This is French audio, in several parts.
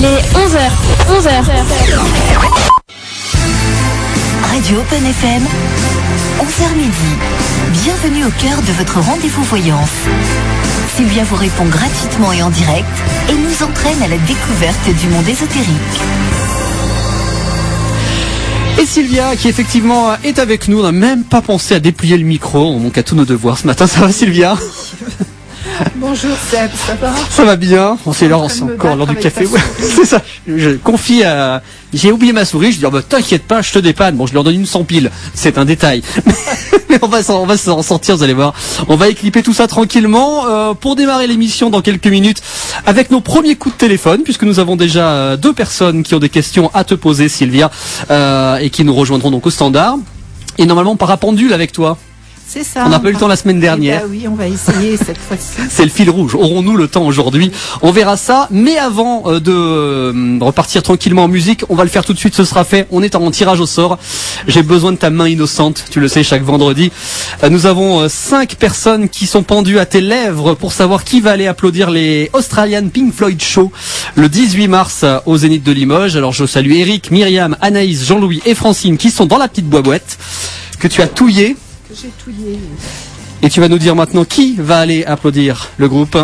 Il est 11h. Radio Open FM, 11h midi. Bienvenue au cœur de votre rendez-vous voyance. Sylvia vous répond gratuitement et en direct et nous entraîne à la découverte du monde ésotérique. Et Sylvia qui effectivement est avec nous, on n'a même pas pensé à déplier le micro, on manque à tous nos devoirs ce matin. Ça va Sylvia? Bonjour Seb, ça va? Ça va bien, c'est encore l'heure du café. Ouais, c'est ça, je confie à... J'ai oublié ma souris, je dis t'inquiète pas, je te dépanne. Bon, je leur donne une sans pile, c'est un détail. Mais on va s'en sortir, vous allez voir. On va éclipper tout ça tranquillement pour démarrer l'émission dans quelques minutes avec nos premiers coups de téléphone, puisque nous avons déjà 2 personnes qui ont des questions à te poser, Sylvia, et qui nous rejoindront donc au standard. Et normalement, par pendule avec toi. C'est ça. On n'a pas eu le temps la semaine dernière. Bah oui, on va essayer cette fois-ci. C'est le fil rouge. Aurons-nous le temps aujourd'hui? On verra ça. Mais avant de repartir tranquillement en musique, on va le faire tout de suite. Ce sera fait. On est en tirage au sort. J'ai besoin de ta main innocente. Tu le sais, chaque vendredi. Nous avons 5 personnes qui sont pendues à tes lèvres pour savoir qui va aller applaudir les Australian Pink Floyd Show le 18 mars au Zénith de Limoges. Alors je salue Eric, Myriam, Anaïs, Jean-Louis et Francine qui sont dans la petite boîte que tu as touillée. J'ai touillé. Et tu vas nous dire maintenant qui va aller applaudir le groupe.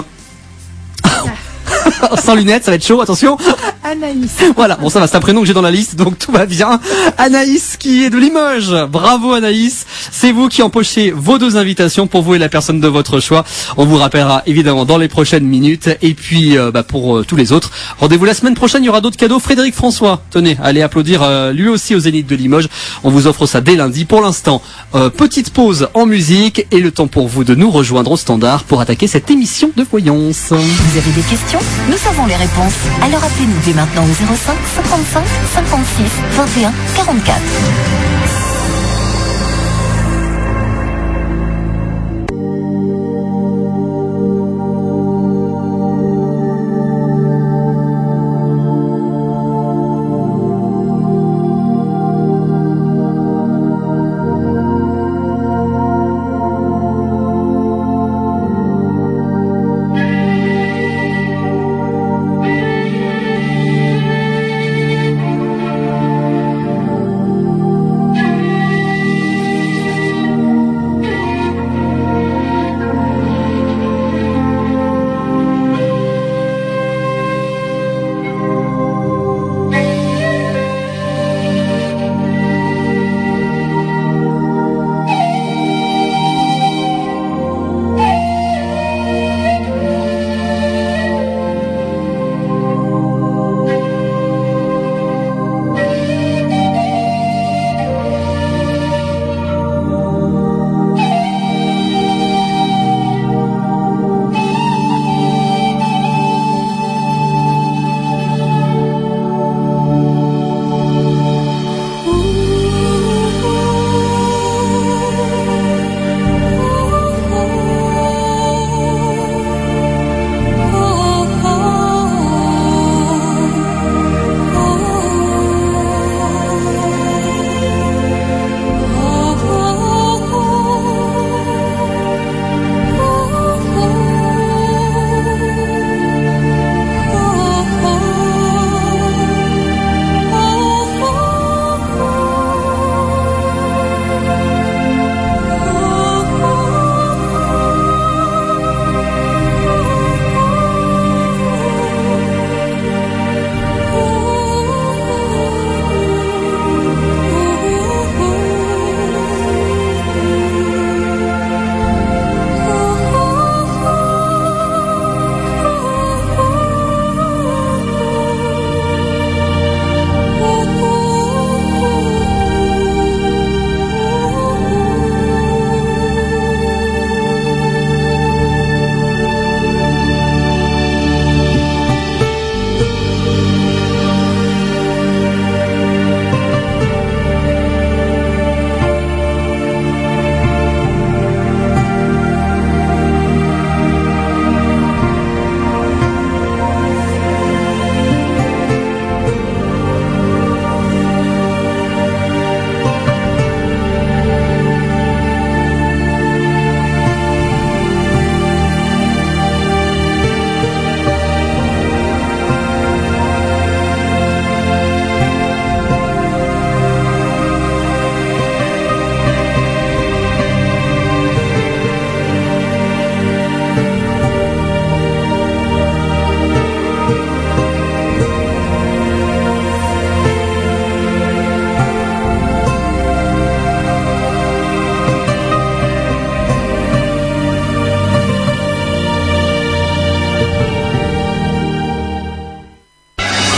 Sans lunettes, ça va être chaud, attention. Anaïs. Voilà, bon ça va, c'est un prénom que j'ai dans la liste, donc tout va bien. Anaïs qui est de Limoges. Bravo Anaïs. C'est vous qui empochez vos 2 invitations pour vous et la personne de votre choix. On vous rappellera évidemment dans les prochaines minutes. Et puis pour tous les autres, rendez-vous la semaine prochaine, il y aura d'autres cadeaux. Frédéric François, tenez, allez applaudir lui aussi au Zénith de Limoges. On vous offre ça dès lundi. Pour l'instant, petite pause en musique et le temps pour vous de nous rejoindre au standard pour attaquer cette émission de voyance. Vous avez des questions? Nous avons les réponses. Alors appelez-nous dès maintenant au 05 55 56 21 44.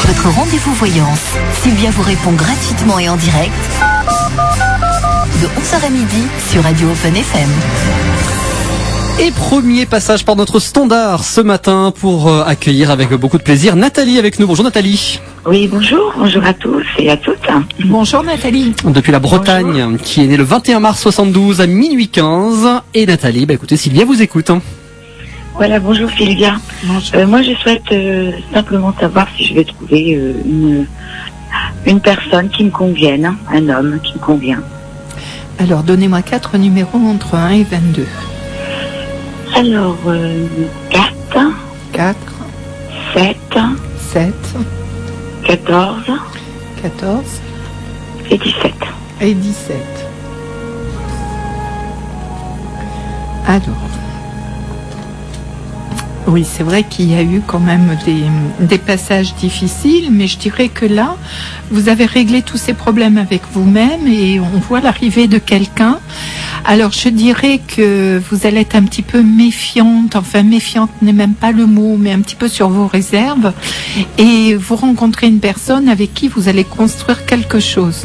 votre rendez-vous voyance. Sylvia vous répond gratuitement et en direct de 11h à midi sur Radio Open FM. Et premier passage par notre standard ce matin pour accueillir avec beaucoup de plaisir Nathalie avec nous. Bonjour Nathalie. Oui, bonjour à tous et à toutes. Bonjour Nathalie. Depuis la Bretagne, bonjour. Qui est née le 21 mars 72 à minuit 15. Et Nathalie, écoutez, Sylvia vous écoute. Voilà, bonjour Sylvia. Bonjour. Moi je souhaite simplement savoir si je vais trouver une personne qui me convienne, un homme qui me convient. Alors donnez-moi 4 numéros entre 1 et 22. Alors, 4, 4, 7, 7, 14, 14 et 17. et 17. Alors, oui, c'est vrai qu'il y a eu quand même des passages difficiles, mais je dirais que là, vous avez réglé tous ces problèmes avec vous-même et on voit l'arrivée de quelqu'un. Alors, je dirais que vous allez être un petit peu méfiante, enfin méfiante n'est même pas le mot, mais un petit peu sur vos réserves, et vous rencontrez une personne avec qui vous allez construire quelque chose.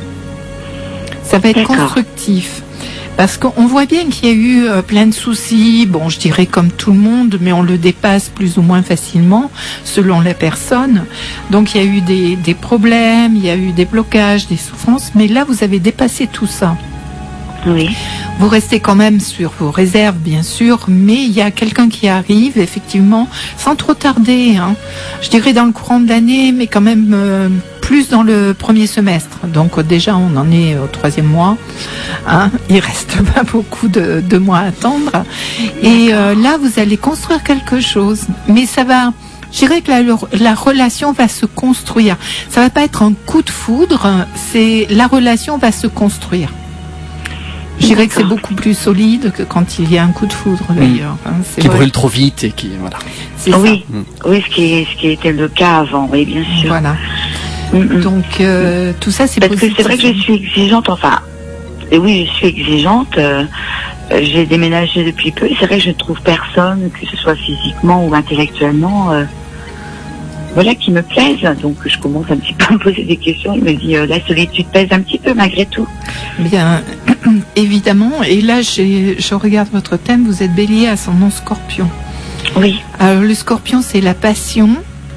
Ça va être D'accord. constructif. Parce qu'on voit bien qu'il y a eu plein de soucis, bon je dirais comme tout le monde, mais on le dépasse plus ou moins facilement selon la personne. Donc il y a eu des problèmes, il y a eu des blocages, des souffrances, mais là vous avez dépassé tout ça. Oui. Vous restez quand même sur vos réserves, bien sûr, mais il y a quelqu'un qui arrive, effectivement, sans trop tarder. Je dirais dans le courant de l'année, mais quand même plus dans le premier semestre. Donc déjà, on en est au 3e mois. Il reste pas beaucoup de mois à attendre. Et là, vous allez construire quelque chose. Mais ça va... Je dirais que la relation va se construire. Ça va pas être un coup de foudre, la relation va se construire. Je dirais que c'est beaucoup plus solide que quand il y a un coup de foudre d'ailleurs. Qui brûle trop vite et qui voilà. C'est Oui, ça. oui, ce qui était le cas avant, oui, bien sûr. Voilà. Donc tout ça c'est parce positif. que c'est vrai que je suis exigeante, enfin, et oui, je suis exigeante. J'ai déménagé depuis peu. Et c'est vrai que je ne trouve personne, que ce soit physiquement ou intellectuellement, voilà, qui me plaise. Donc je commence un petit peu à me poser des questions. Je me dis, la solitude pèse un petit peu malgré tout. Bien, évidemment. Et là, je regarde votre thème. Vous êtes Bélier, ascendant Scorpion. Oui. Alors le Scorpion, c'est la passion.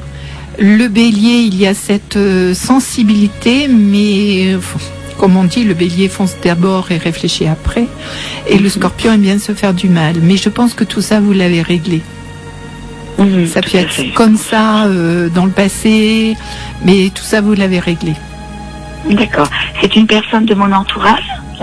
Le Bélier, il y a cette sensibilité, mais comme on dit, le Bélier fonce d'abord et réfléchit après. Et le Scorpion aime bien se faire du mal. Mais je pense que tout ça, vous l'avez réglé. Ça peut être comme ça dans le passé, mais tout ça, vous l'avez réglé. D'accord. C'est une personne de mon entourage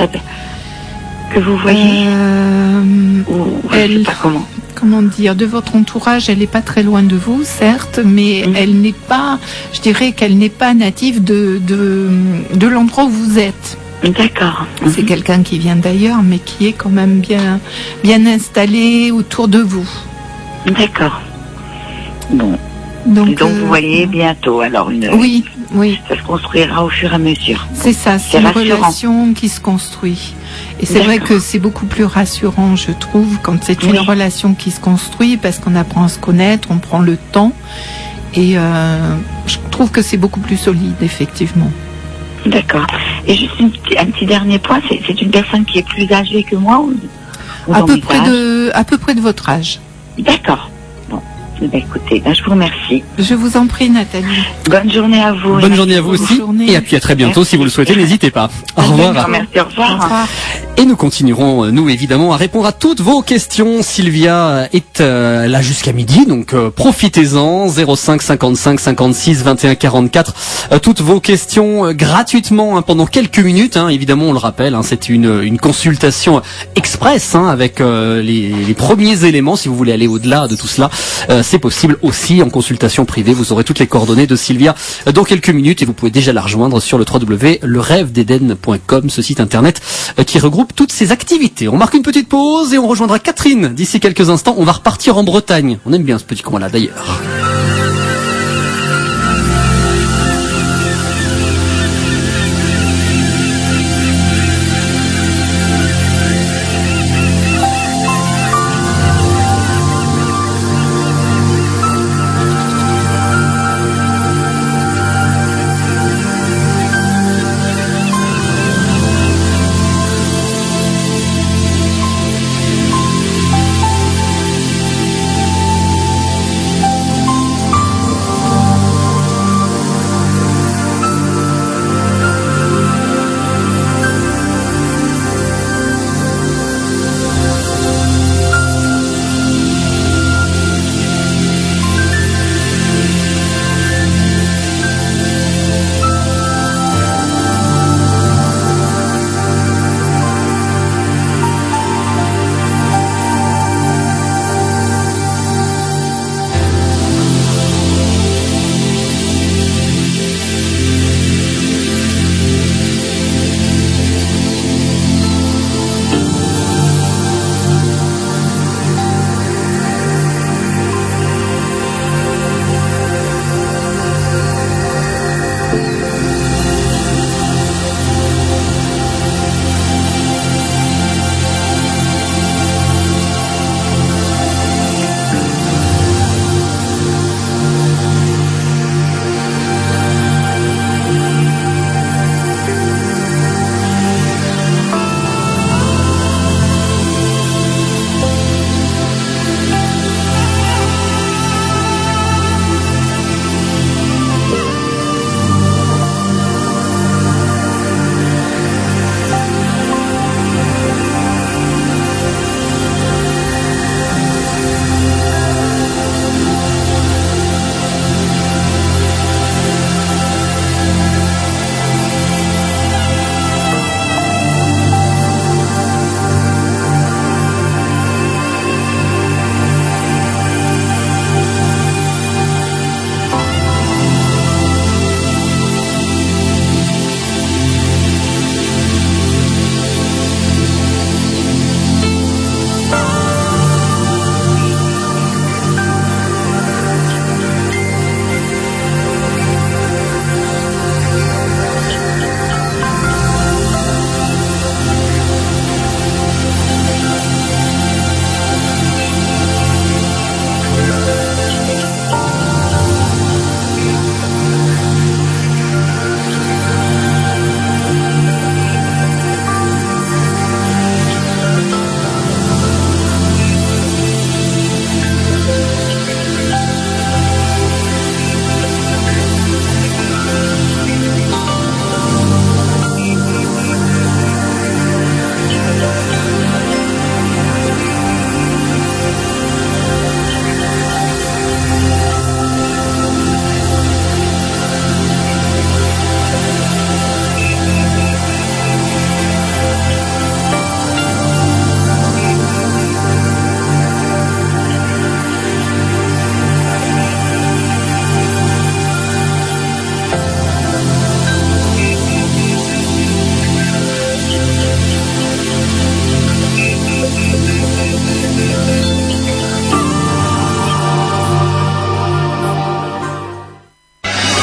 que vous voyez ou je sais pas comment dire, de votre entourage, elle n'est pas très loin de vous, certes, mais elle n'est pas, je dirais qu'elle n'est pas native de l'endroit où vous êtes. D'accord. C'est quelqu'un qui vient d'ailleurs, mais qui est quand même bien installé autour de vous. D'accord. Bon. Donc vous voyez bientôt alors Oui. Ça se construira au fur et à mesure. C'est ça, c'est une relation qui se construit. Et c'est vrai que c'est beaucoup plus rassurant, je trouve, quand c'est une relation qui se construit, parce qu'on apprend à se connaître, on prend le temps. Et je trouve que c'est beaucoup plus solide, effectivement. D'accord. Et juste un petit dernier point, c'est une personne qui est plus âgée que moi ou à peu près de votre âge. D'accord. Bon. Écoutez, je vous remercie. Je vous en prie, Nathalie. Bonne journée à vous. Bonne journée à vous aussi. Et puis à très bientôt. Merci. Si vous le souhaitez, n'hésitez pas. Au revoir. Merci, au revoir. Et nous continuerons, nous évidemment, à répondre à toutes vos questions. Sylvia est là jusqu'à midi, donc profitez-en. 05 55 56 21 44. Toutes vos questions gratuitement pendant quelques minutes. Évidemment, on le rappelle, c'est une consultation express avec les premiers éléments. Si vous voulez aller au-delà de tout cela, c'est possible aussi en consultation privée. Vous aurez toutes les coordonnées de Sylvia dans quelques minutes et vous pouvez déjà la rejoindre sur le www.lerêvededen.com, ce site internet qui regroupe toutes ces activités. On marque une petite pause et on rejoindra Catherine d'ici quelques instants. On va repartir en Bretagne. On aime bien ce petit coin-là d'ailleurs.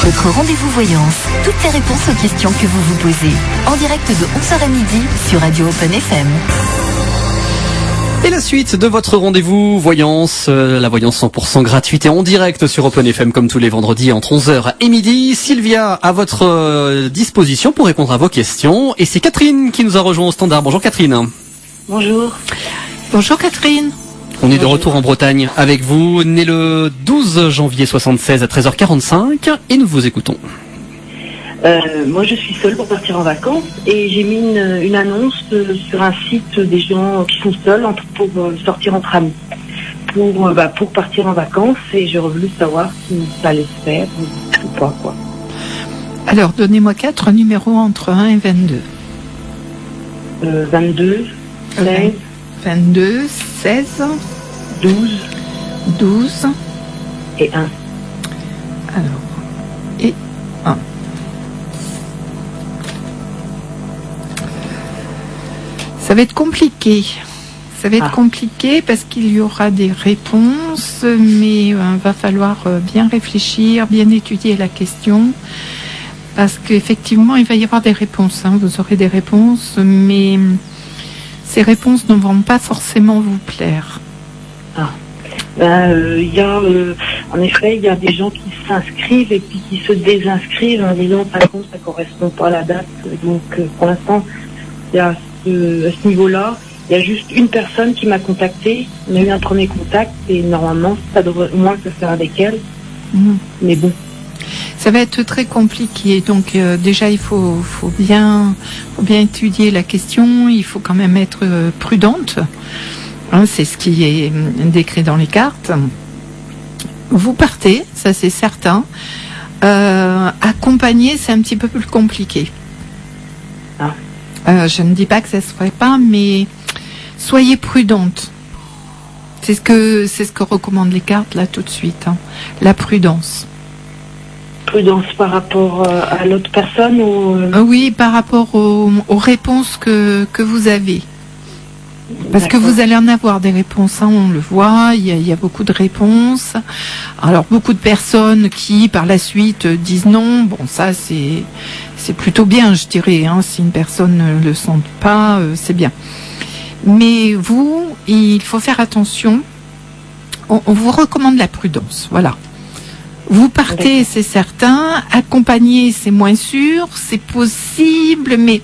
Votre rendez-vous voyance. Toutes les réponses aux questions que vous vous posez. En direct de 11h à midi sur Radio Open FM. Et la suite de votre rendez-vous voyance, la voyance 100% gratuite et en direct sur Open FM comme tous les vendredis entre 11h et midi. Sylvia à votre disposition pour répondre à vos questions. Et c'est Catherine qui nous a rejoint au standard. Bonjour Catherine. Bonjour. Bonjour Catherine. On est de retour en Bretagne avec vous, né le 12 janvier 76 à 13h45 et nous vous écoutons. Moi, je suis seule pour partir en vacances et j'ai mis une annonce sur un site des gens qui sont seuls pour sortir entre amis, pour partir en vacances, et j'aurais voulu savoir si ça allait se faire ou pas, quoi. Alors, donnez-moi 4 numéros entre 1 et 22. 22, 16, 22, 16, 12 et 1. Alors, et 1. Ça va être compliqué. Ça va être compliqué parce qu'il y aura des réponses, mais va falloir bien réfléchir, bien étudier la question. Parce qu'effectivement, il va y avoir des réponses. Vous aurez des réponses, mais ces réponses ne vont pas forcément vous plaire. En effet, il y a des gens qui s'inscrivent et puis qui se désinscrivent en disant par contre ça correspond pas à la date. Donc pour l'instant, il y a à ce niveau-là, il y a juste une personne qui m'a contacté. On a eu un premier contact et normalement ça devrait au moins se faire avec elle. Mais bon. Ça va être très compliqué. Donc déjà il faut bien étudier la question. Il faut quand même être prudente. C'est ce qui est décrit dans les cartes. Vous partez, ça c'est certain. Accompagner, c'est un petit peu plus compliqué. Je ne dis pas que ça se ferait pas, mais soyez prudente. C'est ce que recommandent les cartes là tout de suite. La prudence. Prudence par rapport à l'autre personne ou Oui, par rapport aux réponses que vous avez. Parce que vous allez en avoir des réponses, on le voit, il y a beaucoup de réponses. Alors beaucoup de personnes qui par la suite disent non, bon ça c'est plutôt bien je dirais, si une personne ne le sent pas, c'est bien. Mais vous, il faut faire attention, on vous recommande la prudence, voilà. Vous partez, c'est certain, accompagner c'est moins sûr, c'est possible, mais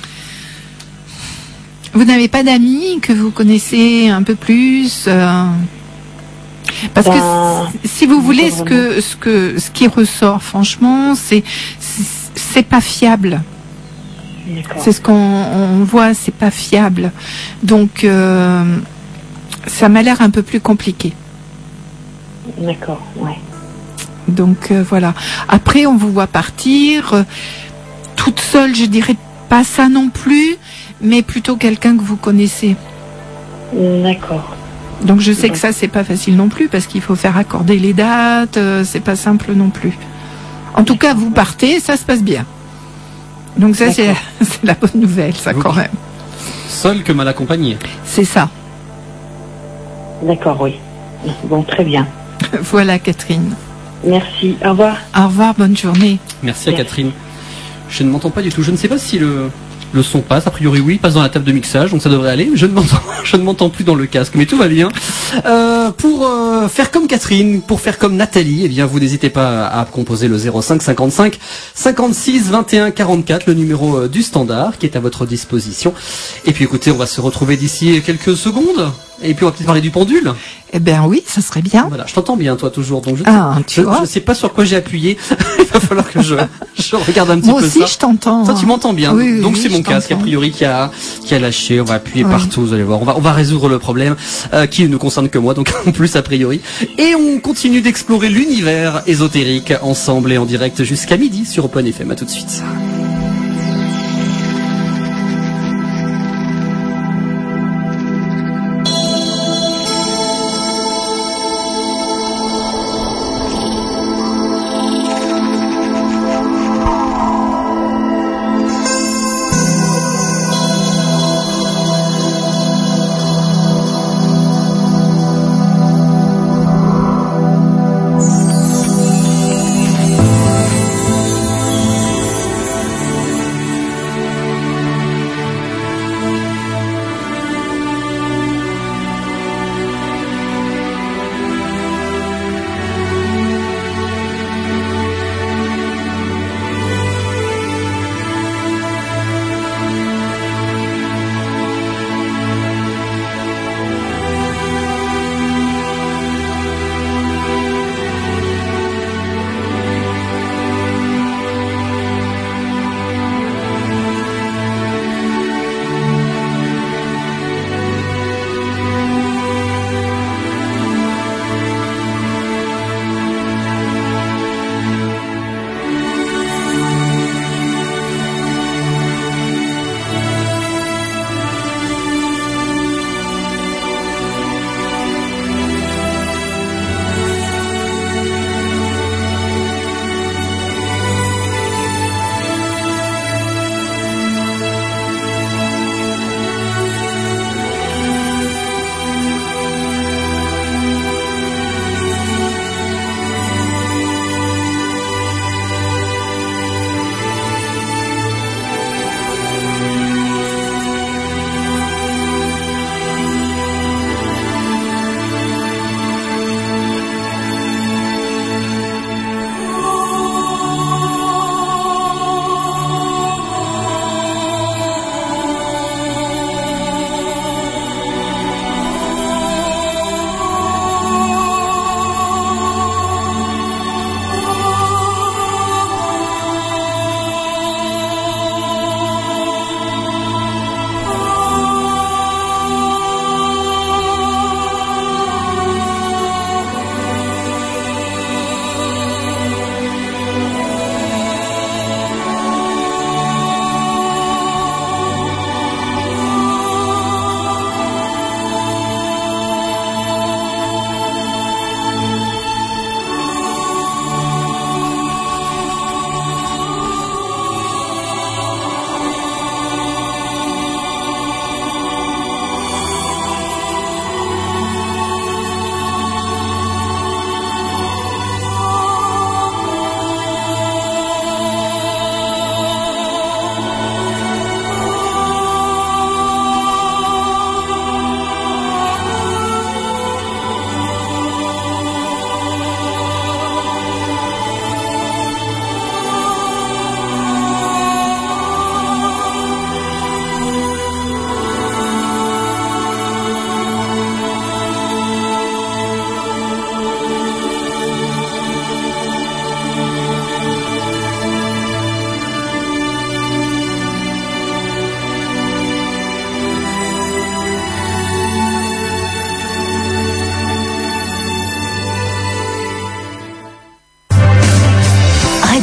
vous n'avez pas d'amis que vous connaissez un peu plus parce que si vous voulez ce qui ressort franchement c'est pas fiable. C'est ce qu'on voit, c'est pas fiable. Donc ça m'a l'air un peu plus compliqué. D'accord, ouais. Donc voilà. Après on vous voit partir toute seule, je dirais pas ça non plus. Mais plutôt quelqu'un que vous connaissez. D'accord. Donc je sais que ça c'est pas facile non plus parce qu'il faut faire accorder les dates, c'est pas simple non plus. En tout cas vous partez, ça se passe bien. Donc ça c'est la bonne nouvelle, ça quand même. Seul que mal accompagné. C'est ça. D'accord, oui. Bon, très bien. Voilà Catherine. Merci, au revoir. Au revoir, bonne journée. Merci à Catherine. Je ne m'entends pas du tout, je ne sais pas si le son passe, a priori oui, il passe dans la table de mixage, donc ça devrait aller. Je ne m'entends plus dans le casque, mais tout va bien. Pour faire comme Catherine, pour faire comme Nathalie, eh bien vous n'hésitez pas à composer le 05 55 56 21 44, le numéro du standard qui est à votre disposition. Et puis écoutez, on va se retrouver d'ici quelques secondes. Et puis on va peut-être parler du pendule. Eh bien oui, ça serait bien. Voilà, je t'entends bien toi toujours, donc je ne sais pas sur quoi j'ai appuyé. Il va falloir que je regarde un petit peu ça. Moi aussi je t'entends. Toi tu m'entends bien, oui, donc c'est je mon casque a priori qui a lâché. On va appuyer partout, vous allez voir. On va résoudre le problème qui ne nous concerne que moi, donc en plus a priori. Et on continue d'explorer l'univers ésotérique ensemble et en direct jusqu'à midi sur Open FM. À tout de suite.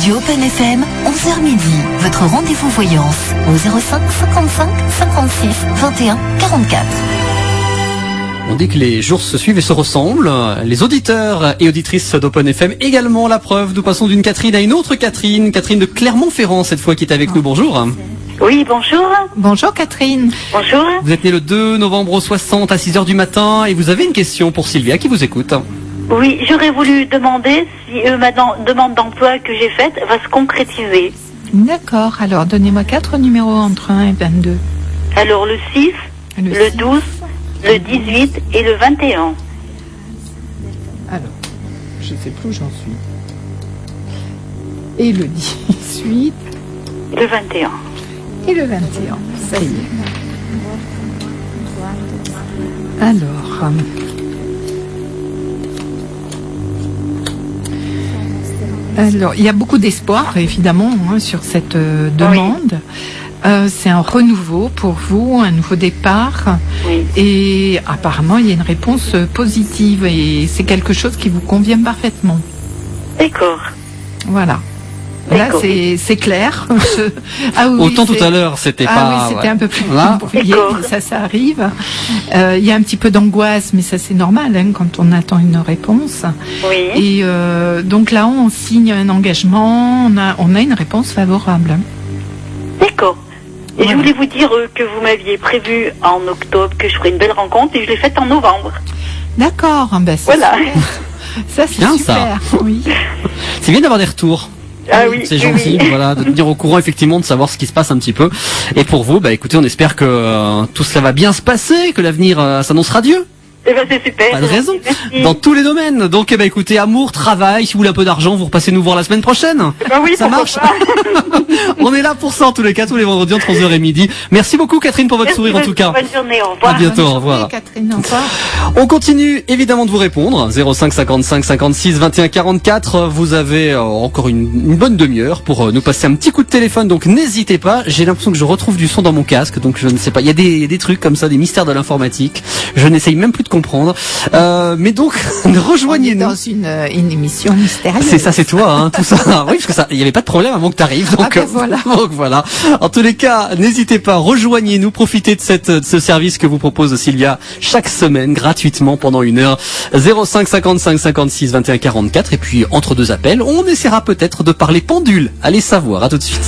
Radio Open FM, 11h midi. Votre rendez-vous voyance au 05 55 56 21 44. On dit que les jours se suivent et se ressemblent. Les auditeurs et auditrices d'Open FM également la preuve. Nous passons d'une Catherine à une autre Catherine. Catherine de Clermont-Ferrand cette fois qui est avec nous. Bonjour. Oui, bonjour. Bonjour Catherine. Bonjour. Vous êtes née le 2 novembre 60 à 6h du matin et vous avez une question pour Sylvia qui vous écoute. Oui, j'aurais voulu demander si ma demande d'emploi que j'ai faite va se concrétiser. D'accord, alors donnez-moi 4 numéros entre 1 et 22. Alors le 6, le 12, le 18 et le 21. Alors, je ne sais plus où j'en suis. Et le 18. Le 21. Et le 21, ça y est. Alors... Alors, il y a beaucoup d'espoir, évidemment, sur cette demande. Oui. C'est un renouveau pour vous, un nouveau départ. Oui. Et apparemment, il y a une réponse positive et c'est quelque chose qui vous convient parfaitement. D'accord. Voilà. Là, c'est clair. Ah, oui, autant tout à l'heure, c'était pas... oui, c'était un peu plus compliqué, ça arrive. Il y a un petit peu d'angoisse, mais ça c'est normal quand on attend une réponse. Oui. Et donc là, on signe un engagement, on a une réponse favorable. D'accord. Et je voulais vous dire que vous m'aviez prévu en octobre que je ferais une belle rencontre et je l'ai faite en novembre. D'accord. Ben, voilà. Ça c'est bien, super. Ça. Oui. C'est bien d'avoir des retours. Ah oui, c'est gentil, voilà, de tenir au courant effectivement, de savoir ce qui se passe un petit peu. Et pour vous, écoutez, on espère que tout cela va bien se passer, que l'avenir s'annonce radieux. Eh ben c'est super. Pas de raison. Merci. Dans tous les domaines. Donc écoutez, amour, travail, si vous voulez un peu d'argent, vous repassez nous voir la semaine prochaine. Oui, ça marche. On est là pour ça en tous les cas, tous les vendredis entre 11h et midi. Merci beaucoup Catherine pour votre sourire en tout cas. Bonne journée, au revoir. À bientôt, au revoir. Catherine, au revoir. On continue évidemment de vous répondre. 05 55 56 21 44. Vous avez encore une bonne demi-heure pour nous passer un petit coup de téléphone. Donc n'hésitez pas. J'ai l'impression que je retrouve du son dans mon casque. Donc je ne sais pas. Il y a des trucs comme ça, des mystères de l'informatique. Je n'essaye même plus de comprendre. Mais donc rejoignez-nous. Dans une émission mystérieuse. C'est ça, c'est toi, tout ça. Oui, parce que ça, il n'y avait pas de problème avant que tu arrives. Donc, voilà. Donc voilà. En tous les cas, n'hésitez pas, rejoignez-nous, profitez de ce service que vous propose Sylvia chaque semaine gratuitement pendant 1 heure. 05 55 56 21 44. Et puis entre deux appels, on essaiera peut-être de parler pendule. Allez savoir. À tout de suite.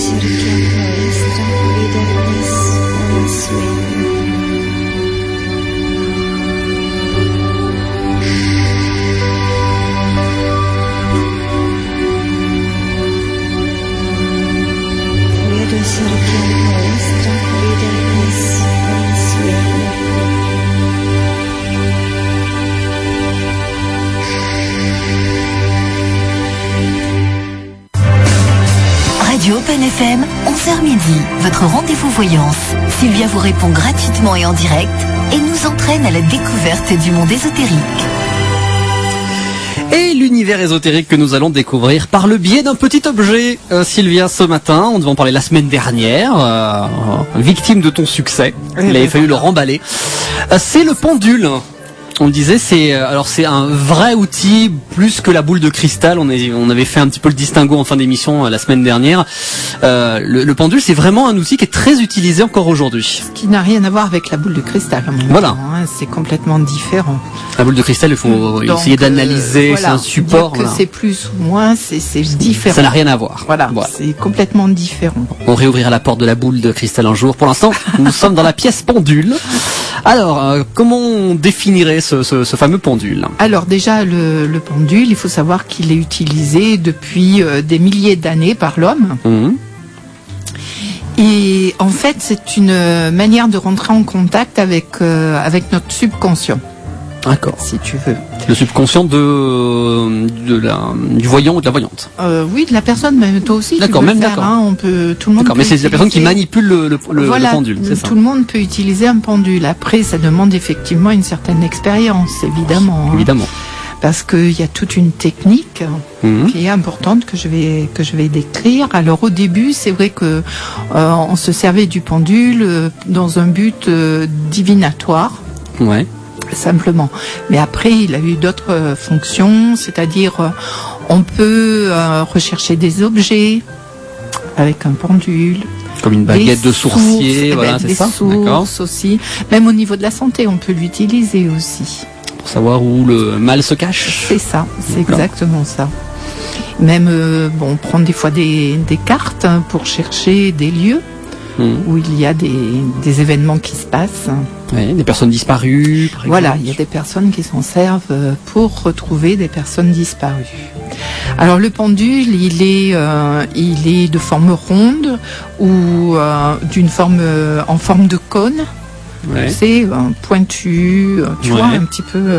Radio Open FM, 11h midi, votre rendez-vous voyance. Sylvia vous répond gratuitement et en direct et nous entraîne à la découverte du monde ésotérique. Et l'univers ésotérique que nous allons découvrir par le biais d'un petit objet. Sylvia, ce matin, on devait en parler la semaine dernière, victime de ton succès, il avait fallu le remballer. C'est le pendule. On le disait, c'est un vrai outil plus que la boule de cristal. On avait fait un petit peu le distinguo en fin d'émission la semaine dernière. Le pendule, c'est vraiment un outil qui est très utilisé encore aujourd'hui. Ce qui n'a rien à voir avec la boule de cristal. Voilà. Temps, hein, c'est complètement différent. La boule de cristal, il faut essayer d'analyser, voilà, c'est un support. Dire que c'est plus ou moins, c'est différent. Ça n'a rien à voir. Voilà. C'est complètement différent. On réouvrira la porte de la boule de cristal un jour. Pour l'instant, nous sommes dans la pièce pendule. Alors, comment on définirait ce fameux pendule? Alors déjà, le pendule, il faut savoir qu'il est utilisé depuis des milliers d'années par l'homme. Mmh. Et en fait, c'est une manière de rentrer en contact avec notre subconscient. D'accord. Si tu veux. Le subconscient du voyant ou de la voyante. Oui, de la personne, mais toi aussi. D'accord, tu peux même le faire, d'accord. hein, on peut, tout le monde. D'accord, peut mais c'est la utiliser. personne qui manipule le Voilà, pendule, c'est ça. tout le monde peut utiliser un pendule. Après, ça demande effectivement une certaine expérience, évidemment. Hein, Évidemment. parce qu'il y a toute une technique Mmh. qui est importante que je vais décrire. Alors au début, c'est vrai que on se servait du pendule dans un but divinatoire. Ouais. Simplement. Mais après, il a eu d'autres fonctions, c'est-à-dire on peut rechercher des objets avec un pendule. Comme une baguette de sourcier, sources, voilà, c'est des ça. D'accord. sources aussi. Même au niveau de la santé, on peut l'utiliser aussi. Pour savoir où le mal se cache. C'est ça, c'est D'accord. exactement ça. Même, on prend des fois des cartes hein, pour chercher des lieux Mmh. où il y a des événements qui se passent. Ouais, des personnes disparues, par exemple. Voilà, il y a des personnes qui s'en servent pour retrouver des personnes disparues. Alors le pendule, il est de forme ronde ou d'une forme en forme de cône. Ouais. C'est pointu, tu Ouais. vois, un petit peu.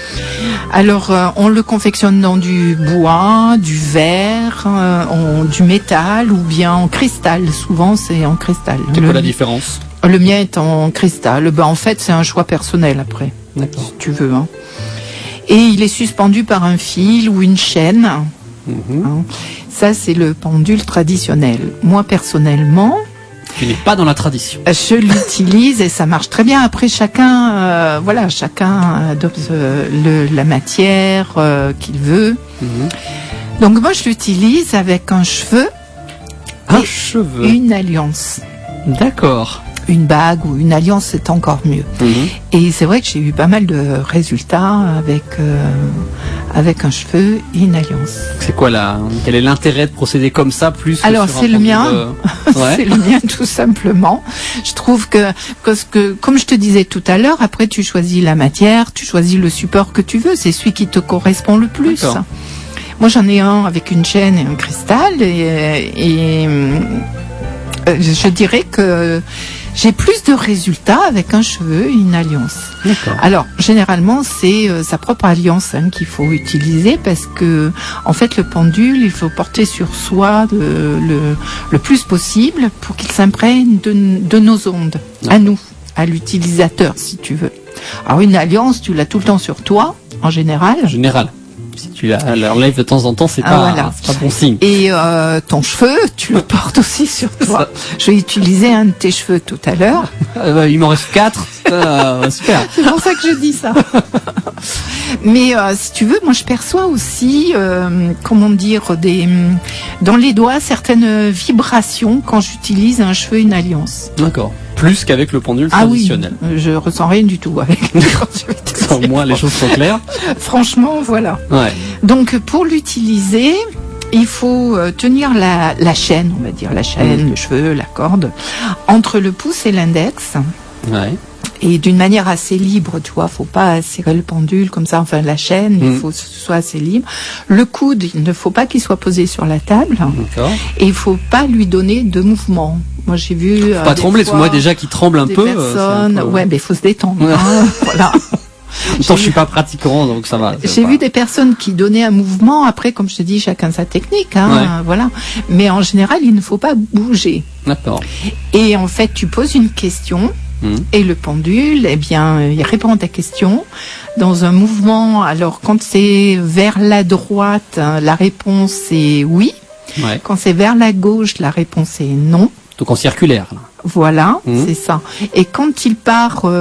Alors, on le confectionne dans du bois, du verre, du métal ou bien en cristal. Souvent, c'est en cristal. C'est quoi la différence? Le mien est en cristal. En fait, c'est un choix personnel après, D'accord. si tu veux. Hein. Et il est suspendu par un fil ou une chaîne. Mmh. Hein. Ça, c'est le pendule traditionnel. Moi, personnellement, Tu n'es pas dans la tradition. je l'utilise et ça marche très bien. Après, chacun adopte la matière qu'il veut. Mmh. Donc moi, je l'utilise avec un cheveu, Un Et cheveu. une alliance. D'accord. Une bague ou une alliance, c'est encore mieux. Mmh. Et c'est vrai que j'ai eu pas mal de résultats avec un cheveu et une alliance. C'est quoi quel est l'intérêt de procéder comme ça plus que Alors, sur un c'est le pendule, mien. Ouais. C'est le mien tout simplement. Je trouve que, comme je te disais tout à l'heure, après tu choisis la matière, tu choisis le support que tu veux, c'est celui qui te correspond le plus. D'accord. Moi j'en ai un avec une chaîne et un cristal et je dirais que j'ai plus de résultats avec un cheveu et une alliance. D'accord. Alors, généralement, c'est sa propre alliance qu'il faut utiliser parce que, en fait, le pendule, il faut porter sur soi le plus possible pour qu'il s'imprègne de nos ondes, à nous, à l'utilisateur, si tu veux. Alors, une alliance, tu l'as tout le temps sur toi, en général. En général. Si tu l'enlèves de temps en temps, c'est Voilà. pas bon signe. Et ton cheveu, tu le portes aussi sur toi. Je vais utiliser un de tes cheveux tout à l'heure. Il m'en reste 4. Super. C'est pour ça que je dis ça. Mais si tu veux, moi je perçois aussi, dans les doigts, certaines vibrations quand j'utilise un cheveu et une alliance. D'accord. Plus qu'avec le pendule Ah oui, traditionnel. je ressens rien du tout avec le cheveu. Au moins, les choses sont claires. Franchement, voilà. Ouais. Donc pour l'utiliser, il faut tenir la chaîne, on va dire, la chaîne, le cheveu, la corde, entre le pouce et l'index. Ouais. Et d'une manière assez libre, tu vois, faut pas serrer le pendule comme ça, enfin la chaîne, il faut que ce soit assez libre. Le coude, il ne faut pas qu'il soit posé sur la table. D'accord. Et il faut pas lui donner de mouvement. Moi j'ai vu... Faut pas trembler, parce que moi déjà qui tremble un peu... Personnes, ouais, mais il faut se détendre. Hein, voilà. Pourtant, je suis pas pratiquant, donc ça va. J'ai vu des personnes qui donnaient un mouvement. Après, comme je te dis, chacun sa technique, hein, voilà. Mais en général, il ne faut pas bouger. D'accord. Et en fait, tu poses une question et le pendule, eh bien, il répond à ta question dans un mouvement. Alors, quand c'est vers la droite, la réponse est oui. Ouais. Quand c'est vers la gauche, la réponse est non. Donc en circulaire. Là. Voilà, c'est ça. Et quand il part en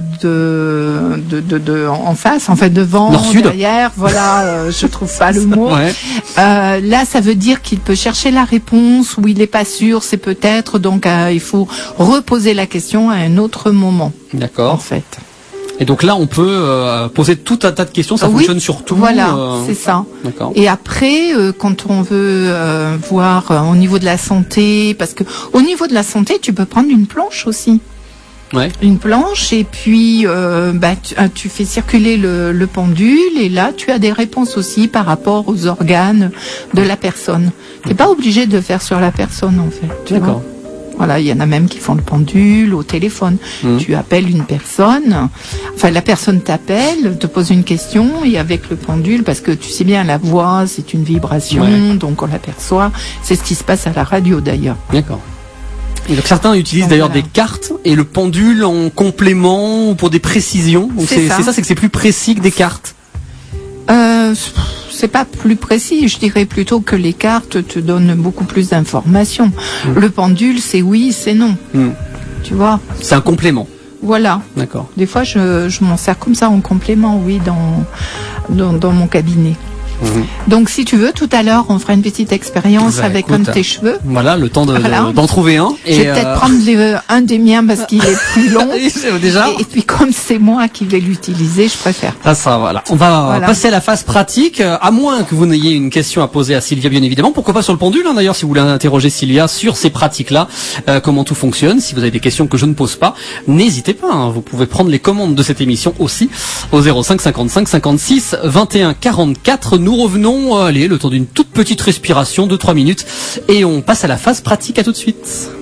face, en fait devant, Nord-sud. derrière, voilà, je trouve pas le mot. Ouais. Là, ça veut dire qu'il peut chercher la réponse ou il n'est pas sûr, c'est peut-être. Donc, il faut reposer la question à un autre moment. D'accord. En fait. Et donc là, on peut poser tout un tas de questions. Ça fonctionne sur tout. Voilà, c'est ça. D'accord. Et après, quand on veut voir au niveau de la santé, parce que au niveau de la santé, tu peux prendre une planche aussi. Ouais. Une planche et puis tu fais circuler le pendule et là tu as des réponses aussi par rapport aux organes de la personne. T'es pas obligé de faire sur la personne en fait. D'accord. Voilà, il y en a même qui font le pendule au téléphone. Tu appelles une personne, enfin la personne t'appelle, te pose une question et avec le pendule, parce que tu sais bien la voix c'est une vibration, donc on l'aperçoit. C'est ce qui se passe à la radio d'ailleurs. D'accord. Et donc certains utilisent d'ailleurs des cartes et le pendule en complément ou pour des précisions. Donc c'est ça, c'est que c'est plus précis que des cartes. C'est pas plus précis, je dirais plutôt que les cartes te donnent beaucoup plus d'informations. Le pendule, c'est oui, c'est non. Tu vois. C'est un complément. Voilà. D'accord. Des fois, je m'en sers comme ça en complément, oui, dans mon cabinet. Donc, si tu veux, tout à l'heure, on fera une petite expérience avec un de tes cheveux. Voilà, le temps d'en trouver un. Je vais peut-être prendre un des miens parce qu'il est plus long. Déjà. Et puis, comme c'est moi qui vais l'utiliser, je préfère. Ça, voilà. On va passer à la phase pratique. À moins que vous n'ayez une question à poser à Sylvia, bien évidemment. Pourquoi pas sur le pendule, hein, d'ailleurs, si vous voulez interroger Sylvia sur ces pratiques-là, comment tout fonctionne. Si vous avez des questions que je ne pose pas, n'hésitez pas. Hein, vous pouvez prendre les commandes de cette émission aussi au 05 55 56 21 44. Nous revenons, allez, le temps d'une toute petite respiration de 3 minutes et on passe à la phase pratique. À tout de suite.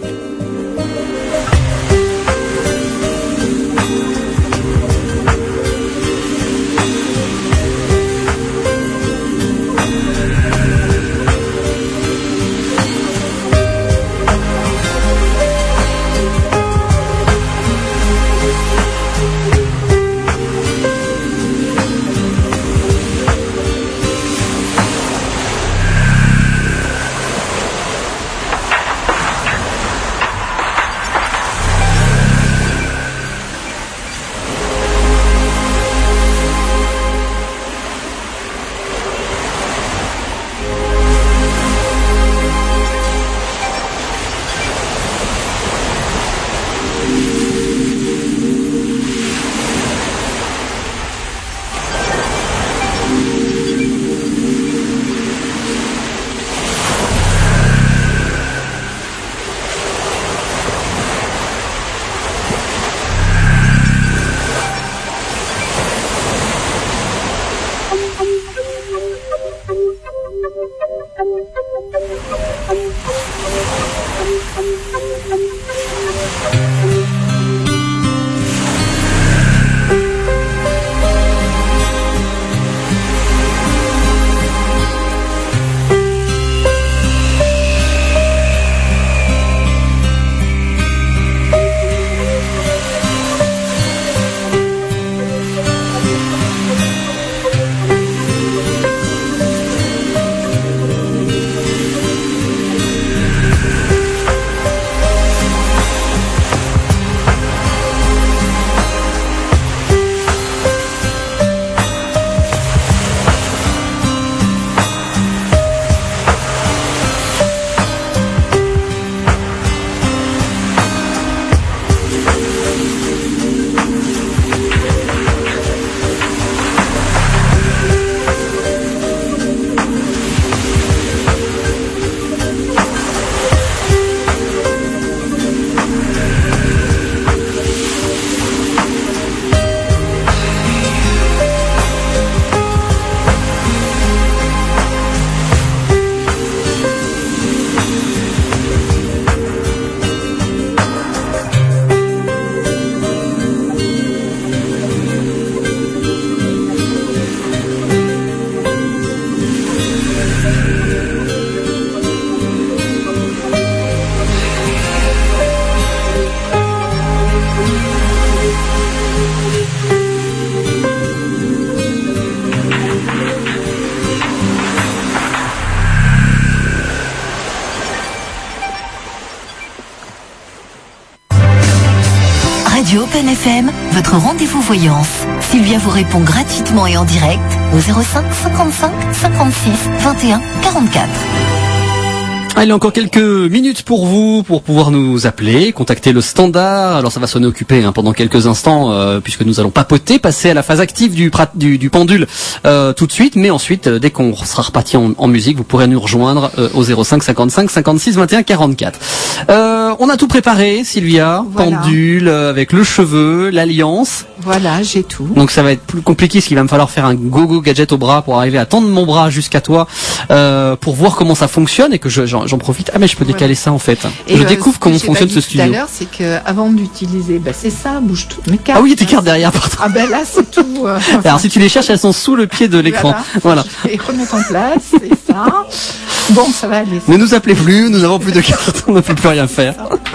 Open FM, votre rendez-vous voyance. Sylvia vous répond gratuitement et en direct au 05 55 56 21 44. Il y a encore quelques minutes pour vous, pour pouvoir nous appeler, contacter le standard. Alors ça va sonner occupé pendant quelques instants, puisque nous allons papoter, passer à la phase active du pendule tout de suite. Mais ensuite, dès qu'on sera reparti en musique, vous pourrez nous rejoindre au 05 55 56 21 44. On a tout préparé, Sylvia. Voilà. Pendule, avec le cheveu, l'alliance. Voilà, j'ai tout. Donc ça va être plus compliqué, parce qu'il va me falloir faire un go-go gadget au bras pour arriver à tendre mon bras jusqu'à toi, pour voir comment ça fonctionne et que j'en profite. Ah mais je peux décaler ça en fait. Je découvre comment fonctionne ce studio. Tout à l'heure, c'est que avant d'utiliser, c'est ça, bouge toutes mes cartes. Ah oui, tes cartes derrière, pardon. Ah ben là, c'est tout. Alors si tu les cherches, elles sont sous le pied de l'écran. Voilà. Et remettre en place, c'est ça. Bon, ça va aller. Ne nous appelez plus, nous n'avons plus de cartes, on ne peut plus rien faire.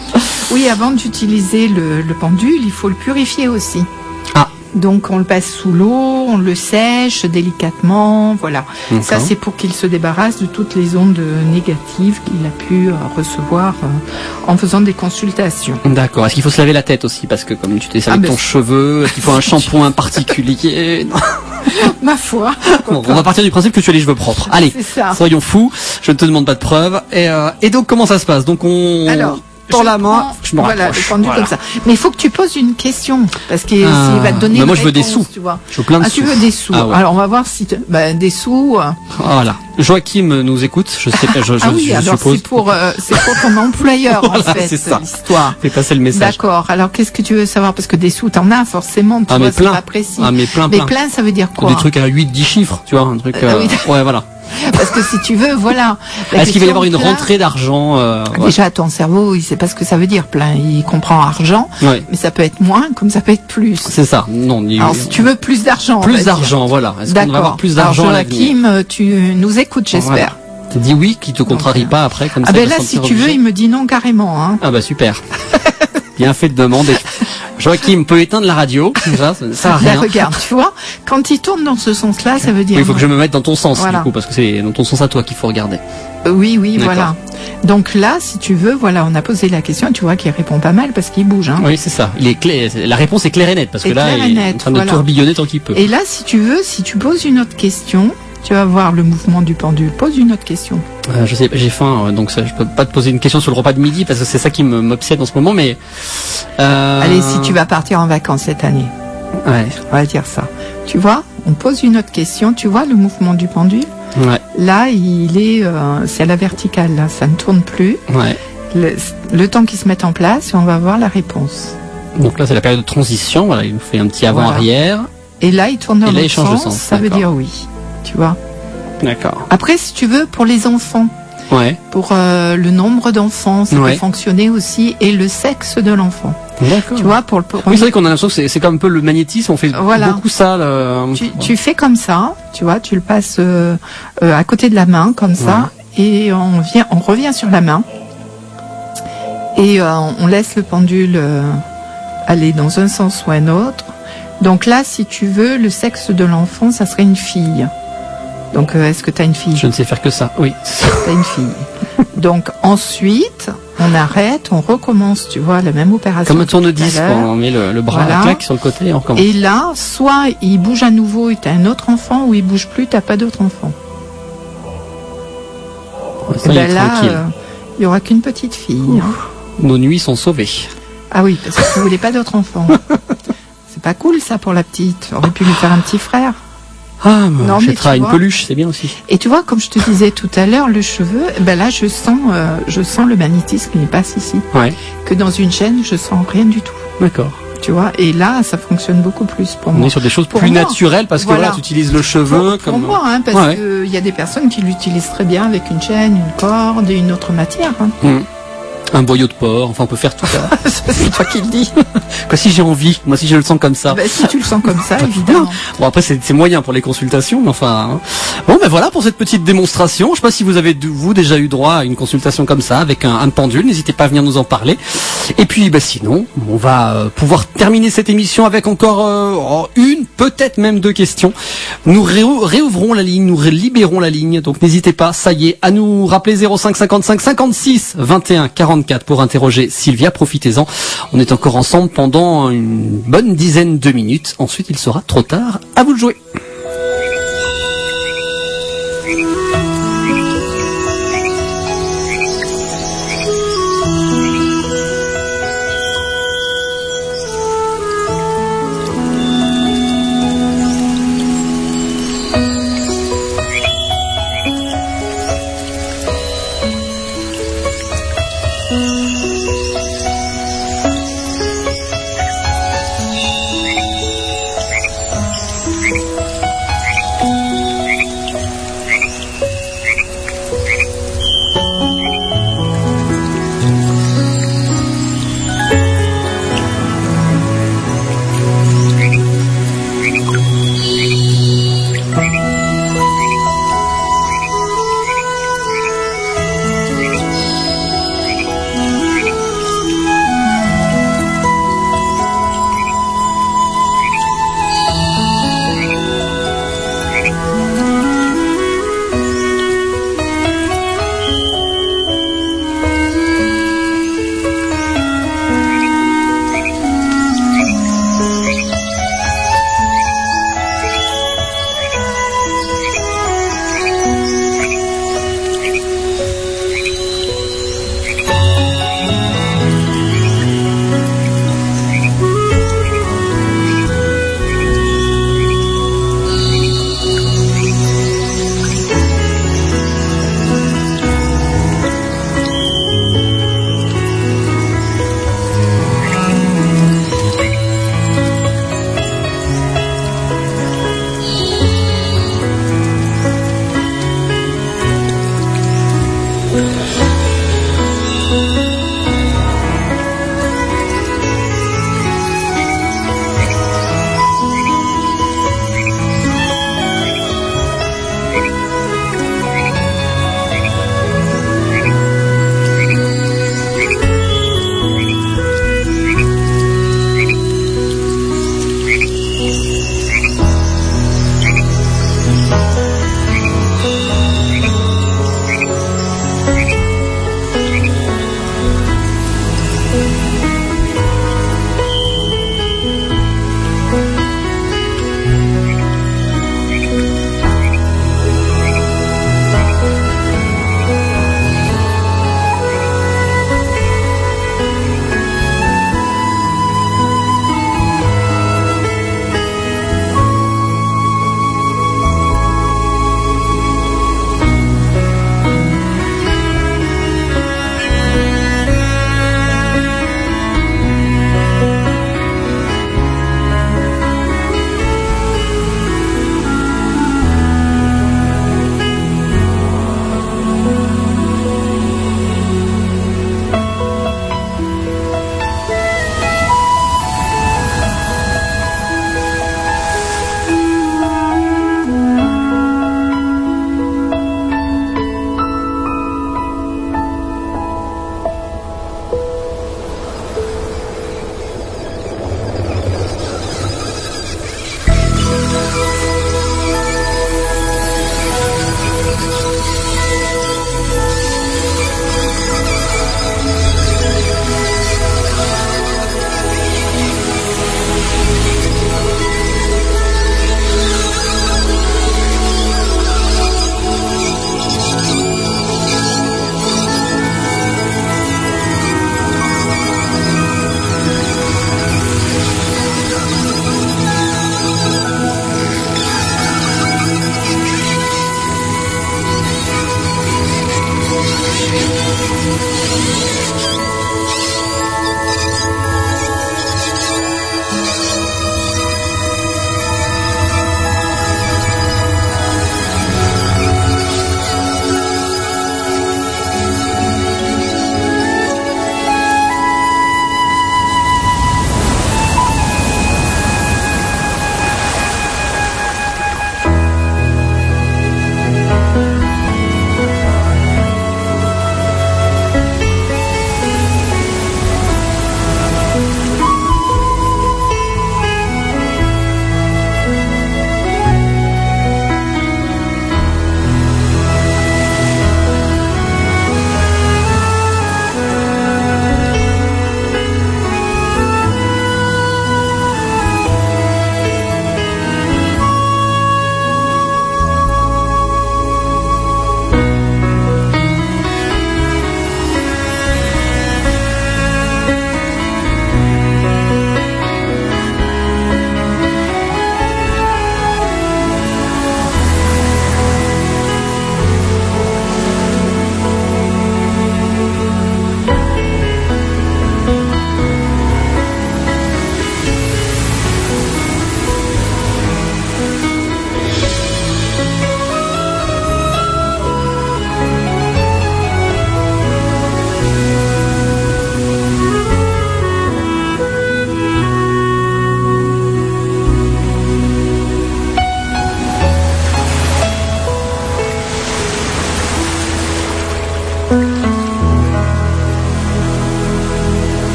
Oui, avant d'utiliser le pendule, il faut le purifier aussi. Ah. Donc on le passe sous l'eau, on le sèche délicatement, voilà. D'accord. Ça c'est pour qu'il se débarrasse de toutes les ondes négatives qu'il a pu recevoir en faisant des consultations. D'accord. Est-ce qu'il faut se laver la tête aussi, parce que comme tu t'es servi de ton cheveu, est-ce qu'il faut un shampoing particulier? Non. Ma foi. Bon, on va partir du principe que tu as les cheveux propres. Allez, soyons fous. Je ne te demande pas de preuves. Et donc comment ça se passe? Donc Alors, dans la main, je me voilà, rapproche. le pendule comme ça. Mais il faut que tu poses une question, parce qu'il va te donner moi une je veux des réponse, sous. tu vois. Je veux plein de sous. Tu veux des sous. Ah ouais. Alors on va voir si des sous. Voilà. Joachim nous écoute, je sais pas, je oui, alors suppose. c'est pour ton employeur Voilà, en fait, c'est ça. l'histoire. Fais passer le message. D'accord. Alors qu'est-ce que tu veux savoir? Parce que des sous, t'en as forcément, tu vois, c'est pas précis. Ah mais plein. Mais plein, ça veut dire quoi? Des trucs à 8-10 chiffres, tu vois, un truc. Oui. Ouais, voilà. Parce que si tu veux, voilà. Est-ce qu'il va y avoir une rentrée d'argent Déjà, ton cerveau, il sait pas ce que ça veut dire, plein. Il comprend argent, ouais. Mais ça peut être moins, comme ça peut être plus. C'est ça. Non. Alors, si tu veux plus d'argent. Plus d'argent, voilà. Est-ce qu'on va avoir plus d'argent à l'avenir? Joachim, tu nous écoutes, j'espère. Voilà. Tu dis oui, qui te contrarie pas après, comme ça. Ah ben là, si tu veux, il me dit non carrément. Hein. Ah bah super. Bien fait de demander. Joachim peut éteindre la radio, ça sert à rien. Là, regarde, tu vois, quand il tourne dans ce sens-là, ça veut dire. Oui, il faut que je me mette dans ton sens, voilà. Du coup, parce que c'est dans ton sens à toi qu'il faut regarder. Oui, voilà. Donc là, si tu veux, voilà, on a posé la question, tu vois qu'il répond pas mal parce qu'il bouge. Hein. Oui, c'est ça. Il est clair. La réponse est claire et nette, parce que là, il est en train de tourbillonner tant qu'il peut. Et là, si tu veux, si tu poses une autre question, tu vas voir le mouvement du pendule. Pose une autre question. Je sais, j'ai faim, donc ça, je peux pas te poser une question sur le repas de midi, parce que c'est ça qui m'obsède en ce moment, mais... Allez, si tu vas partir en vacances cette année, ouais. On va dire ça. Tu vois, on pose une autre question, tu vois le mouvement du pendule? Ouais. Là, c'est à la verticale, là, ça ne tourne plus. Ouais. Le temps qu'il se mette en place, et on va voir la réponse. Donc là, c'est la période de transition, voilà, il nous fait un petit avant-arrière. Et là, il tourne dans l'autre sens, ça veut dire oui. Tu vois. D'accord. Après, si tu veux, pour les enfants, pour le nombre d'enfants, ça peut fonctionner aussi, et le sexe de l'enfant. D'accord. Tu vois, pour le. Oui, c'est vrai qu'on a l'impression que c'est comme un peu le magnétisme, on fait beaucoup ça. Tu fais comme ça, tu vois, tu le passes à côté de la main, comme ça, et on revient sur la main, et on laisse le pendule aller dans un sens ou un autre. Donc là, si tu veux, le sexe de l'enfant, ça serait une fille. Donc, est-ce que tu as une fille? Je ne sais faire que ça, oui. Tu as une fille. Donc, ensuite, on arrête, on recommence, tu vois, la même opération. Comme un tourne-disque, on met le bras à claque sur le côté et on recommence. Et là, soit il bouge à nouveau et tu as un autre enfant, ou il bouge plus, tu n'as pas d'autre enfant. Ça, là, il n'y aura qu'une petite fille. Hein. Nos nuits sont sauvées. Ah oui, parce que tu voulais pas d'autre enfant. C'est pas cool ça pour la petite. On aurait pu lui faire un petit frère. Ah, non, j'achèterai une peluche, c'est bien aussi. Et tu vois, comme je te disais tout à l'heure, le cheveu, là, je sens le magnétisme qui passe ici. Ouais. Que dans une chaîne, je sens rien du tout. D'accord. Tu vois, et là, ça fonctionne beaucoup plus pour moi. On est sur des choses plus naturelles parce que là, tu utilises le cheveu pour moi, hein, parce que il y a des personnes qui l'utilisent très bien avec une chaîne, une corde et une autre matière. Hein. Un boyau de porc, enfin on peut faire tout ça. C'est toi qui le dis. Quoi, si j'ai envie, moi si je le sens comme ça. Si tu le sens comme ça, évidemment. Bon après c'est moyen pour les consultations, mais enfin. Hein. Bon ben voilà pour cette petite démonstration. Je sais pas si vous avez déjà eu droit à une consultation comme ça avec un pendule. N'hésitez pas à venir nous en parler. Et puis sinon, on va pouvoir terminer cette émission avec encore une, peut-être même deux questions. Nous réouvrons la ligne, nous libérons la ligne. Donc n'hésitez pas, ça y est, à nous rappeler 05 55 56 21 40. 44 pour interroger Sylvia. Profitez-en. On est encore ensemble pendant une bonne dizaine de minutes. Ensuite, il sera trop tard. À vous de jouer.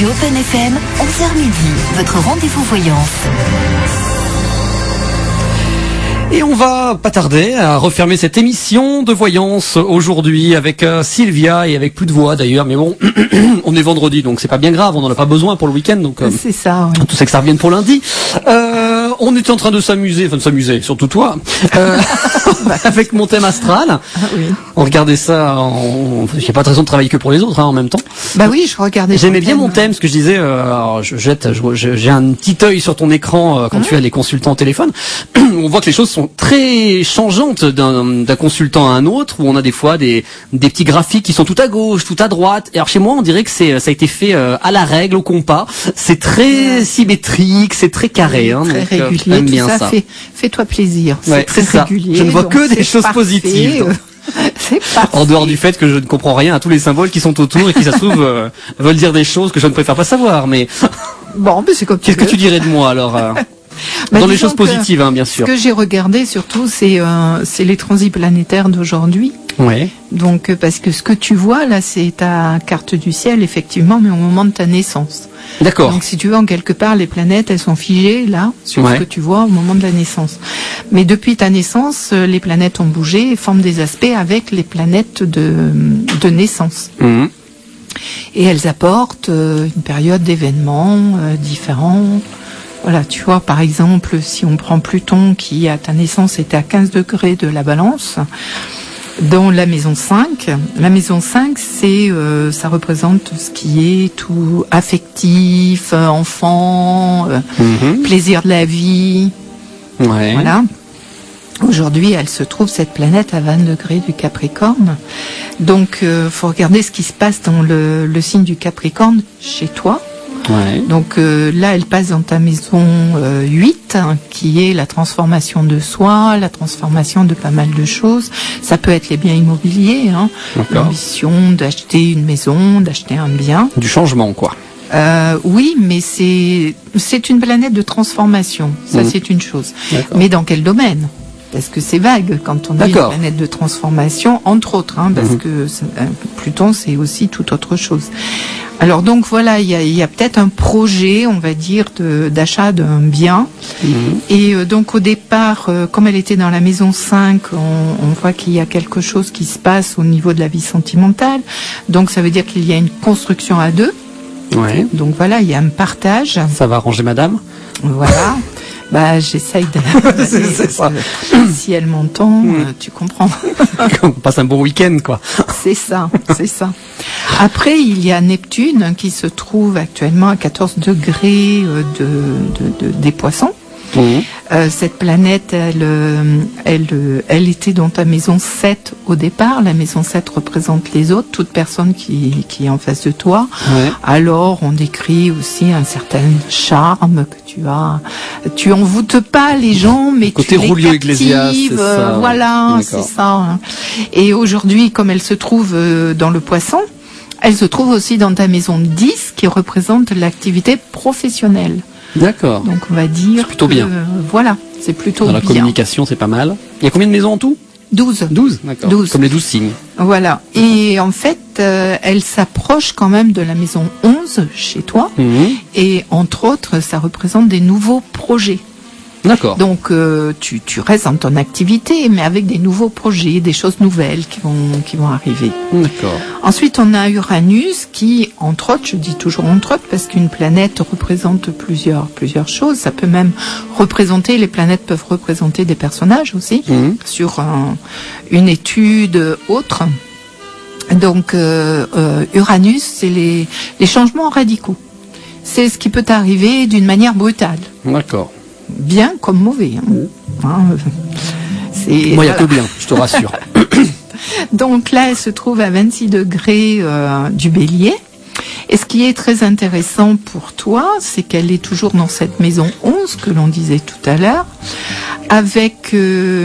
Radio Open FM, 11h midi, votre rendez-vous voyance. Et on va pas tarder à refermer cette émission de voyance aujourd'hui avec Sylvia et avec plus de voix d'ailleurs, mais bon, on est vendredi donc c'est pas bien grave, on n'en a pas besoin pour le week-end donc c'est ça. Oui. Tout ça que ça revienne pour lundi. On était en train de s'amuser, surtout toi, avec mon thème astral. Ah, oui. On regardait ça, il n'y a pas de raison de travailler que pour les autres en même temps. Bah oui, je regardais. J'aimais bien mon thème, ce que je disais. Alors j'ai un petit œil sur ton écran quand tu as les consultants au téléphone. On voit que les choses sont très changeantes d'un consultant à un autre, où on a des fois des petits graphiques qui sont tout à gauche, tout à droite. Et alors chez moi, on dirait que ça a été fait à la règle, au compas. C'est très symétrique, c'est très carré. Très donc, régulier. j'aime Tout bien ça. Fais-toi plaisir. Ouais, c'est ça. régulier. Je ne vois que des choses parfait. positives. C'est parfait. En dehors du fait que je ne comprends rien à tous les symboles qui sont autour et qui, ça se trouve, veulent dire des choses que je ne préfère pas savoir. Mais Bon, mais c'est comme qu'est-ce que tu dirais de moi alors dans les choses positives, bien sûr. Ce que j'ai regardé surtout, c'est les transits planétaires d'aujourd'hui. Ouais. Donc, parce que ce que tu vois là, c'est ta carte du ciel, effectivement, mais au moment de ta naissance. D'accord. Donc, si tu veux, en quelque part, les planètes, elles sont figées là, sur ce que tu vois au moment de la naissance. Mais depuis ta naissance, les planètes ont bougé et forment des aspects avec les planètes de naissance. Mmh. Et elles apportent une période d'événements différents. Voilà, tu vois, par exemple, si on prend Pluton, qui à ta naissance était à 15 degrés de la Balance, dans la maison 5, ça représente ce qui est tout affectif, enfant, plaisir de la vie. Ouais. Voilà. Aujourd'hui, elle se trouve, cette planète, à 20 degrés du Capricorne. Donc, faut regarder ce qui se passe dans le signe du Capricorne chez toi. Ouais. Donc là, elle passe dans ta maison 8, qui est la transformation de soi, la transformation de pas mal de choses. Ça peut être les biens immobiliers, l'ambition d'acheter une maison, d'acheter un bien. Du changement, quoi. Oui, mais c'est une planète de transformation. Ça, c'est une chose. D'accord. Mais dans quel domaine ? Parce que c'est vague quand on dit une planète de transformation, entre autres, parce que Pluton, c'est aussi tout autre chose. Alors donc voilà, il y a peut-être un projet, on va dire, d'achat d'un bien. Et donc au départ, comme elle était dans la maison 5, on voit qu'il y a quelque chose qui se passe au niveau de la vie sentimentale. Donc ça veut dire qu'il y a une construction à deux. Ouais. Donc voilà, il y a un partage. Ça va arranger madame. Voilà. Bah, j'essaye de... c'est ça. Si elle m'entend, tu comprends. On passe un bon week-end, quoi. C'est ça. Après, il y a Neptune qui se trouve actuellement à 14 degrés des Poissons. Cette planète, elle était dans ta maison 7 au départ. La maison 7 représente les autres, toute personne qui est en face de toi. Ouais. Alors, on décrit aussi un certain charme que tu as. Tu envoûtes pas les gens, mais côté tu les Julio Iglesias, captives. c'est ça. Voilà, c'est ça. Et aujourd'hui, comme elle se trouve dans le Poisson, elle se trouve aussi dans ta maison 10 qui représente l'activité professionnelle. D'accord. Donc on va dire c'est plutôt bien. Voilà, c'est plutôt bien. Dans la communication, c'est pas mal. Il y a combien de maisons en tout ? 12. 12, d'accord. 12. Comme les 12 signes. Voilà. Et en fait, elle s'approche quand même de la maison 11 chez toi. Et entre autres, ça représente des nouveaux projets. D'accord. Donc tu restes dans ton activité, mais avec des nouveaux projets, des choses nouvelles qui vont arriver. D'accord. Ensuite, on a Uranus qui, entre autres, je dis toujours entre autres, parce qu'une planète représente plusieurs choses. Ça peut même représenter, les planètes peuvent représenter des personnages aussi, sur une étude autre. Donc Uranus, c'est les changements radicaux. C'est ce qui peut arriver d'une manière brutale. D'accord. Bien comme mauvais. Moi, il n'y a que bien, je te rassure. Donc là, elle se trouve à 26 degrés du Bélier. Et ce qui est très intéressant pour toi, c'est qu'elle est toujours dans cette maison 11 que l'on disait tout à l'heure, avec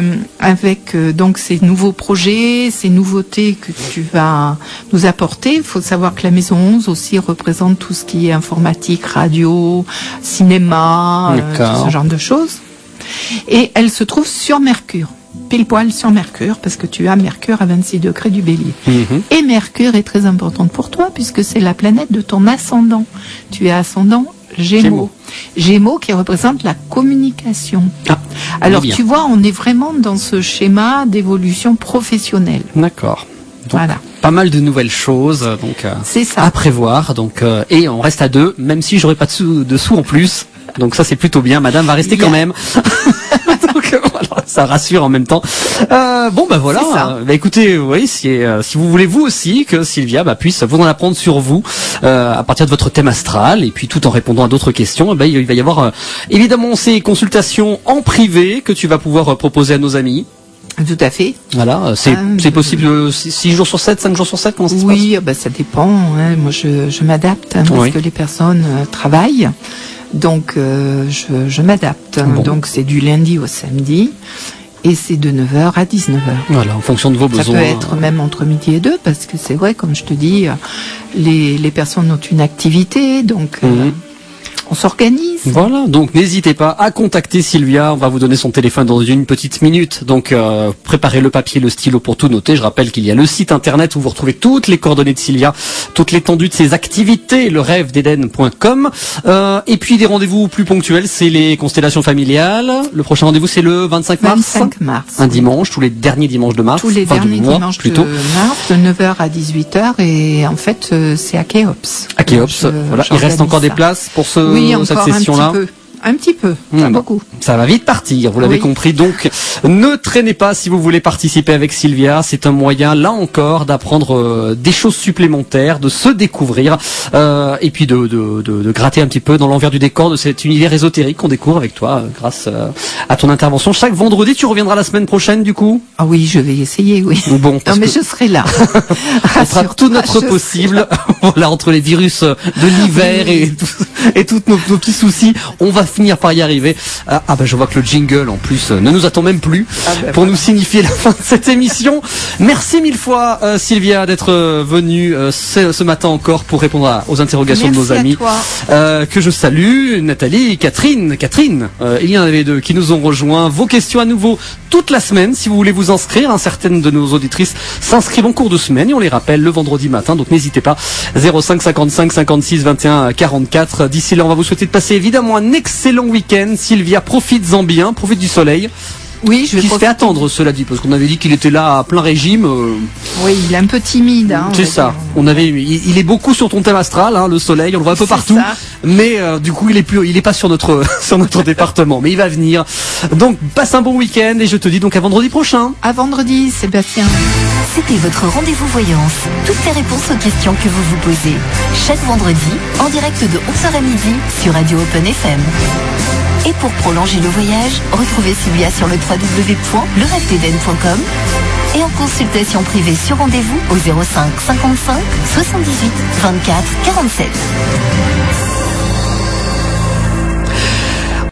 donc ces nouveaux projets, ces nouveautés que tu vas nous apporter. Il faut savoir que la maison 11 aussi représente tout ce qui est informatique, radio, cinéma, tout ce genre de choses. Et elle se trouve sur Mercure. pile poil sur Mercure, parce que tu as Mercure à 26 degrés du Bélier. Mhm. Et Mercure est très importante pour toi, puisque c'est la planète de ton ascendant. Tu es ascendant Gémeaux. Gémeaux qui représente la communication. Ah, Alors bien. tu vois, on est vraiment dans ce schéma d'évolution professionnelle. D'accord. Donc, Voilà. pas mal de nouvelles choses donc C'est ça. à prévoir. Donc et on reste à 2, même si j'aurai pas de sous en plus. Donc ça c'est plutôt bien. Madame va rester quand même. Donc voilà, ça rassure en même temps. Bon bah voilà. C'est ça. Bah, écoutez, oui, si vous voulez vous aussi que Sylvia puisse vous en apprendre sur vous à partir de votre thème astral et puis tout en répondant à d'autres questions, il va y avoir évidemment ces consultations en privé que tu vas pouvoir proposer à nos amis. Tout à fait. Voilà, c'est possible 6 jours sur 7, 5 jours sur 7, comment ça se passe? Oui, ça dépend. Hein. Moi, je m'adapte parce Oui. que les personnes travaillent. Donc, je m'adapte. Bon. Donc, c'est du lundi au samedi. Et c'est de 9h à 19h. Voilà, en fonction de vos Ça besoins. peut être même entre midi et 2, parce que c'est vrai, comme je te dis, les personnes ont une activité, donc on s'organise. Voilà, donc n'hésitez pas à contacter Sylvia, on va vous donner son téléphone dans une petite minute, donc préparez le papier, le stylo pour tout noter. Je rappelle qu'il y a le site internet où vous retrouvez toutes les coordonnées de Sylvia, toute l'étendue de ses activités, le rêve d'Eden.com, et puis des rendez-vous plus ponctuels, c'est les constellations familiales. Le prochain rendez-vous c'est le 25 mars, 25 mars. un dimanche, tous les derniers dimanches de mars, Tous les enfin, derniers du mois, dimanches plutôt. de mars, de 9h à 18h, et en fait, c'est à Kéops. À Kéops, voilà. Il reste encore des places pour Oui, cette encore session-là. un petit peu, pas Bon. beaucoup. Ça va vite partir, vous l'avez Oui. compris. Donc, ne traînez pas si vous voulez participer avec Sylvia. C'est un moyen, là encore, d'apprendre des choses supplémentaires, de se découvrir, et puis de gratter un petit peu dans l'envers du décor de cet univers ésotérique qu'on découvre avec toi, grâce à ton intervention. Chaque vendredi, tu reviendras la semaine prochaine, du coup. Ah oui, je vais essayer, oui. Bon, Non, parce mais que je serai là. on fera Rassure-toi, tout notre je possible. Voilà, entre les virus de l'hiver et tous nos petits soucis, on va finir par y arriver. Je vois que le jingle en plus ne nous attend même plus pour nous signifier la fin de cette émission. Merci mille fois Sylvia d'être venue ce matin encore pour répondre aux interrogations Merci de nos amis à toi. que je salue. Nathalie, Catherine, il y en avait deux qui nous ont rejoints. Vos questions à nouveau toute la semaine si vous voulez vous inscrire. Certaines de nos auditrices s'inscrivent en cours de semaine et on les rappelle le vendredi matin, donc n'hésitez pas. 05 55 56 21 44. D'ici là, on va vous souhaiter de passer évidemment un excellent week-end. Sylvia, profites-en bien, profite du soleil. Oui, je vais Qui se fait profiter. attendre, cela dit, parce qu'on avait dit qu'il était là à plein régime. Oui, il est un peu timide. Hein, C'est on va ça. dire. Il est beaucoup sur ton thème astral, le soleil, on le voit un peu C'est partout. ça. Mais du coup, il est pas sur notre sur notre département, mais il va venir. Donc, passe un bon week-end et je te dis donc à vendredi prochain. À vendredi, Sébastien. C'était votre rendez-vous voyance. Toutes les réponses aux questions que vous vous posez. Chaque vendredi, en direct de 11h à midi sur Radio Open FM. Et pour prolonger le voyage, retrouvez Sylvia sur le www.lerêvededen.com et en consultation privée sur rendez-vous au 05 55 78 24 47.